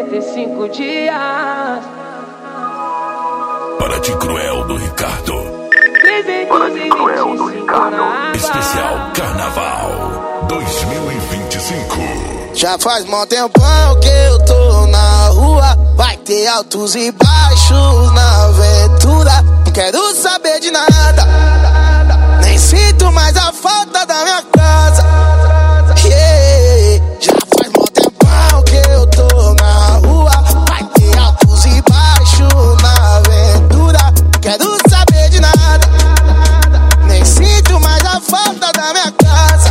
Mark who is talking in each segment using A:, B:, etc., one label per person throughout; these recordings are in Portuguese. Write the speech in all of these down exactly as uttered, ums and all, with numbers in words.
A: sessenta e cinco dias.
B: Para de Cruel do Ricardo.
A: Para de Cruel do Ricardo.
B: Especial Carnaval dois mil e vinte e cinco.
C: Já faz mó tempão que eu tô na rua. Vai ter altos e baixos na aventura. Não quero saber de nada, nem sinto mais a falta da minha casa. Yeah. Já faz mó tempão que eu tô na rua. Vai ter altos e baixos na aventura. Não quero saber de nada, nem sinto mais a falta da minha casa.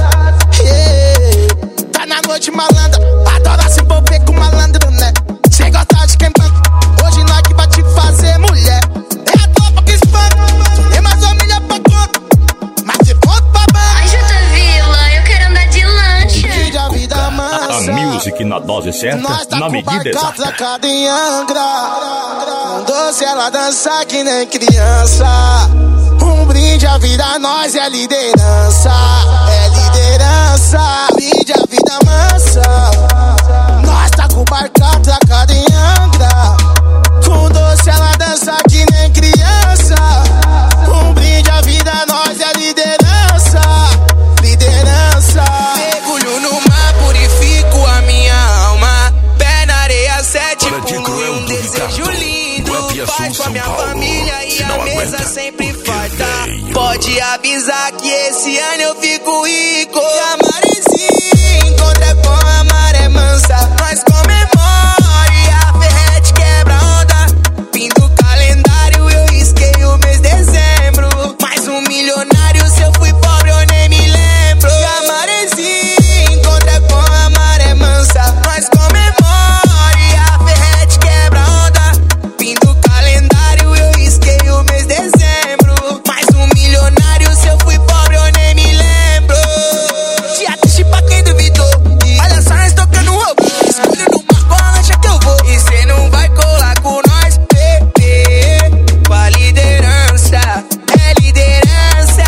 C: Yeah. Tá na noite malandra, adora se envolver com malandro, né? Cê gosta de quem banca, hoje nós que vai te fazer mulher. É a tropa que espanta, tem mais família pra conta, mas de ponto pra banca.
D: Ai, Jota Vila, eu quero andar de lancha.
C: Vive a vida mansa,
E: A music na dose certa,
C: nós tá
E: na
C: com
E: medida
C: barco
E: exata.
C: atracado em Angra. Com doce ela dança que nem criança. Um brinde à vida, nós é liderança. É liderança, brinde a vida mansa. Nós tá com o barco atracado em Angra. Com doce ela dança que nem criança. Um brinde à vida, nós é liderança. Liderança.
F: Mergulho no mar, purifico a minha alma. Pé na areia, sete
B: Para de
F: pulos e
B: Cruel
F: um
B: do
F: desejo
B: Ricardo.
F: lindo.
B: Web Sul,
F: Paz pra
B: São
F: minha
B: Paulo.
F: família e
B: Se
F: a
B: não
F: mesa
B: aguenta,
F: sempre
B: porque
F: farta.
B: veio.
F: Pode avisar que esse ano eu fico rico. E a maresia encontra com a maré mansa. Nós comemora e a ferrete quebra onda. Fim do calendário eu risquei o mês de dezembro. Mais um milionário, se eu fui pobre eu nem me lembro. E a maresia encontra com a maré mansa. Nós comemora e a ferrete quebra onda. Fim do calendário eu risquei o mês de dezembro. Mais um milionário, se eu fui pobre eu nem me lembro. Dia triste pra quem duvidou. Olha só nós tocando robô. Escolho no marco a lancha que eu vou. E cê não vai colar com nós, bebê. Com a liderança, é liderança.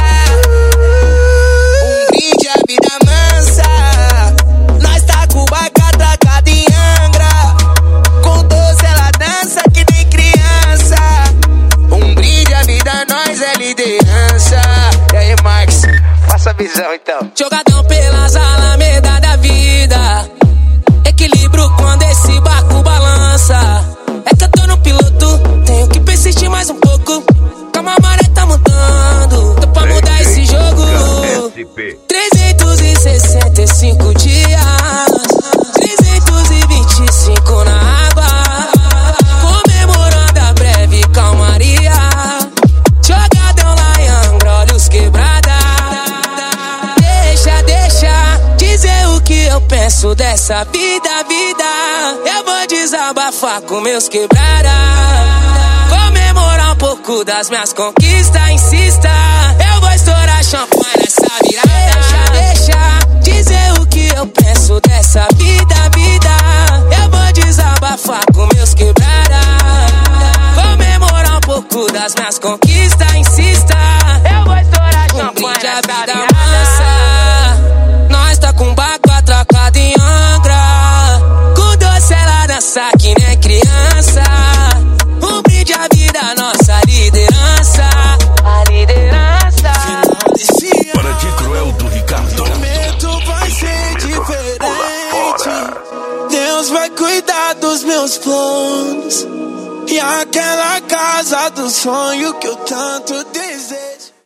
F: Um brinde à vida mansa. Nós tá com o barco atracado em Angra. Com doce ela dança que nem criança. Um brinde à vida, nós é liderança. E aí, Marcos, faça a visão então.
A: Jogadão pelas alamedas da vida. Equilíbrio quando esse barco balança. É que eu tô no piloto, tenho que persistir mais um pouco. Calma, a maré tá mudando, tô pra mudar esse jogo. trezentos e sessenta e cinco dias, trezentos e vinte e cinco na água. Comemorando a breve calmaria. Jogadão lá em Angra, olhos quebrada. Deixa, deixa dizer o que eu penso dessa vida, vida. Eu vou desabafar com meus quebrada. Comemorar um pouco das minhas conquistas, insista. Eu vou estourar champanhe nessa virada. Deixa, deixa dizer o que eu penso dessa vida, vida. Eu vou desabafar com meus quebrada. Comemorar um pouco das minhas conquistas, insista. Eu vou estourar champanhe nessa virada. Nós tá com barco atracado em Angra. Com doce ela dança que nem criança. Um brinde à vida, nossa liderança. A liderança.
B: Para de Cruel do Ricardo.
C: O momento vai ser diferente. Deus vai cuidar dos meus planos. E aquela casa do sonho que eu tanto desejo.